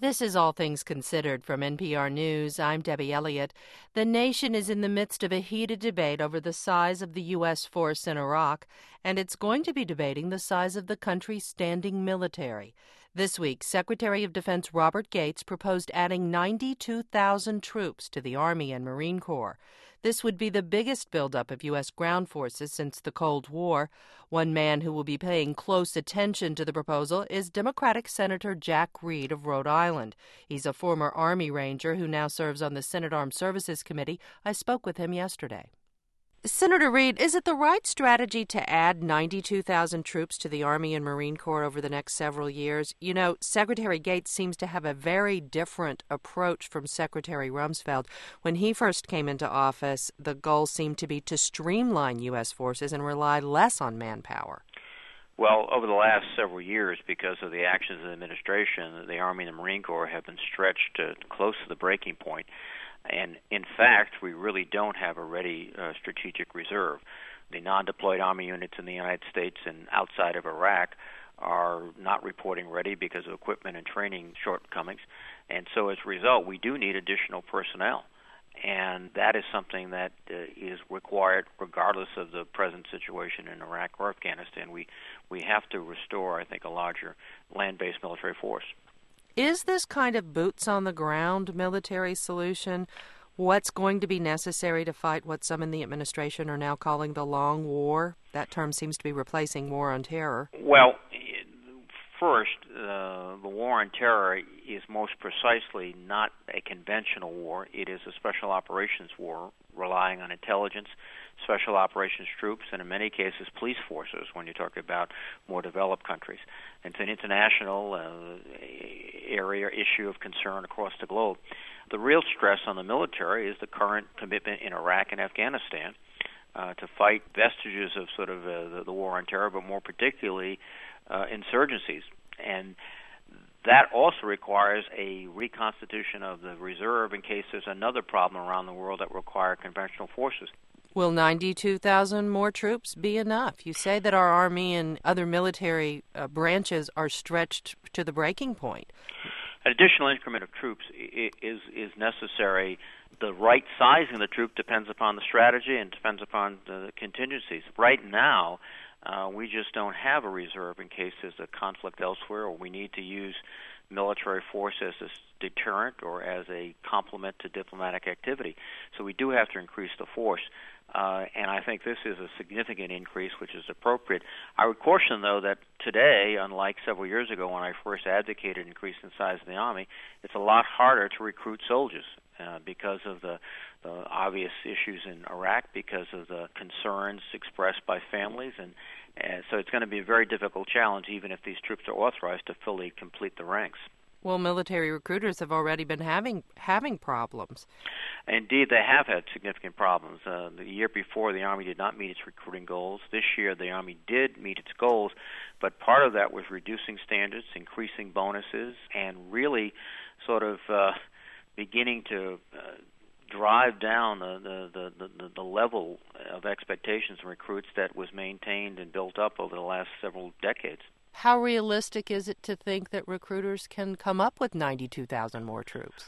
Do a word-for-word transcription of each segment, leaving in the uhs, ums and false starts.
This is All Things Considered from N P R News. I'm Debbie Elliott. The nation is in the midst of a heated debate over the size of the U S force in Iraq, and it's going to be debating the size of the country's standing military. This week, Secretary of Defense Robert Gates proposed adding ninety-two thousand troops to the Army and Marine Corps. This would be the biggest buildup of U S ground forces since the Cold War. One man who will be paying close attention to the proposal is Democratic Senator Jack Reed of Rhode Island. He's a former Army Ranger who now serves on the Senate Armed Services Committee. I spoke with him yesterday. Senator Reed, is it the right strategy to add ninety-two thousand troops to the Army and Marine Corps over the next several years? You know, Secretary Gates seems to have a very different approach from Secretary Rumsfeld. When he first came into office, the goal seemed to be to streamline U S forces and rely less on manpower. Well, over the last several years, because of the actions of the administration, the Army and the Marine Corps have been stretched to close to the breaking point. And in fact, we really don't have a ready uh, strategic reserve. The non-deployed Army units in the United States and outside of Iraq are not reporting ready because of equipment and training shortcomings. And so as a result, we do need additional personnel. And that is something that uh, is required regardless of the present situation in Iraq or Afghanistan. We, we have to restore, I think, a larger land-based military force. Is this kind of boots-on-the-ground military solution what's going to be necessary to fight what some in the administration are now calling the long war? That term seems to be replacing war on terror. Well, first, uh, the war on terror is most precisely not a conventional war. It is a special operations war relying on intelligence, special operations troops, and in many cases police forces when you talk about more developed countries. It's an international uh, area issue of concern across the globe. The real stress on the military is the current commitment in Iraq and Afghanistan uh, to fight vestiges of sort of uh, the, the war on terror, but more particularly uh, insurgencies. And that also requires a reconstitution of the reserve in case there's another problem around the world that require conventional forces. Will ninety-two thousand more troops be enough? You say that our Army and other military uh, branches are stretched to the breaking point. An additional increment of troops is is necessary. The right sizing of the troop depends upon the strategy and depends upon the contingencies. Right now, uh, we just don't have a reserve in case there's a conflict elsewhere, or we need to use military force as a deterrent or as a complement to diplomatic activity. So we do have to increase the force. Uh, and I think this is a significant increase, which is appropriate. I would caution, though, that today, unlike several years ago when I first advocated increasing the size of the Army, it's a lot harder to recruit soldiers uh, because of the, the obvious issues in Iraq, because of the concerns expressed by families. And, and so it's going to be a very difficult challenge, even if these troops are authorized to fully complete the ranks. Well, military recruiters have already been having having problems. Indeed, they have had significant problems. Uh, the year before, the Army did not meet its recruiting goals. This year, the Army did meet its goals, but part of that was reducing standards, increasing bonuses, and really sort of uh, beginning to uh, drive down the, the, the, the, the level of expectations from recruits that was maintained and built up over the last several decades. How realistic is it to think that recruiters can come up with ninety-two thousand more troops?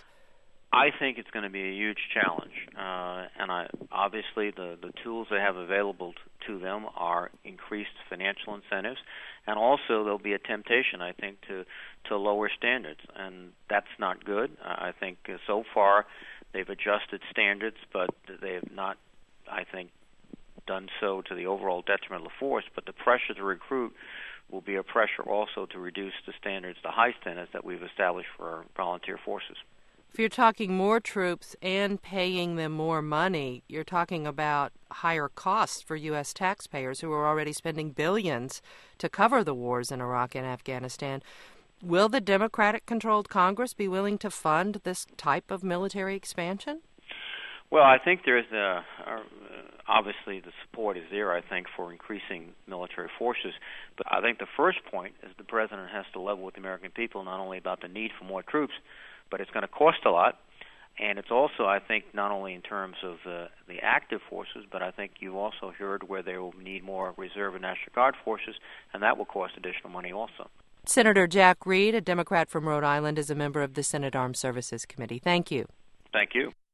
I think it's going to be a huge challenge, uh, and I, obviously the, the tools they have available t- to them are increased financial incentives, and also there'll be a temptation, I think, to, to lower standards, and that's not good. I think uh, so far they've adjusted standards, but they have not, I think, done so to the overall detriment of the force, but the pressure to recruit will be a pressure also to reduce the standards, the high standards that we've established for our volunteer forces. If you're talking more troops and paying them more money, you're talking about higher costs for U S taxpayers who are already spending billions to cover the wars in Iraq and Afghanistan. Will the Democratic-controlled Congress be willing to fund this type of military expansion? Well, I think there's a, uh, obviously the support is there, I think, for increasing military forces. But I think the first point is the President has to level with the American people not only about the need for more troops, but it's going to cost a lot. And it's also, I think, not only in terms of uh, the active forces, but I think you've also heard where they will need more reserve and National Guard forces, and that will cost additional money also. Senator Jack Reed, a Democrat from Rhode Island, is a member of the Senate Armed Services Committee. Thank you. Thank you.